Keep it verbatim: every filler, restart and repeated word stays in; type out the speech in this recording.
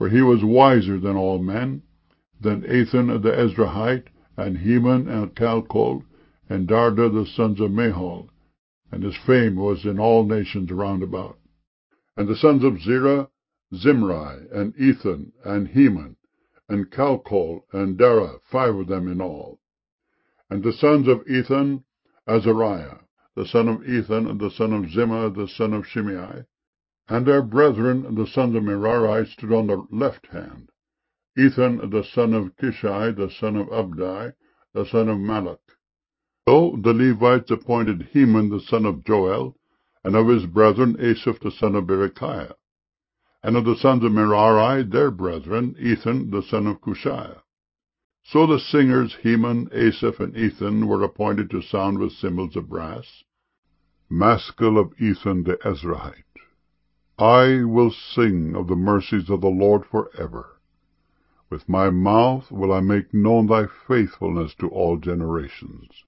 for he was wiser than all men, than Ethan the Ezrahite, and Heman and Calcol, and Darda the sons of Mahol, and his fame was in all nations round about. And the sons of Zerah, Zimri, and Ethan, and Heman, and Calcol, and Dara, five of them in all. And the sons of Ethan, Azariah, the son of Ethan, the son of Zimmah, the son of Shimei, and their brethren, the sons of Merari, stood on the left hand. Ethan, the son of Kishai, the son of Abdi, the son of Malach. So the Levites appointed Heman, the son of Joel, and of his brethren Asaph, the son of Berechiah. And of the sons of Merari, their brethren, Ethan, the son of Cushiah. So the singers Heman, Asaph, and Ethan were appointed to sound with cymbals of brass. Maskil of Ethan the Ezrahite. I will sing of the mercies of the Lord forever. With my mouth will I make known thy faithfulness to all generations.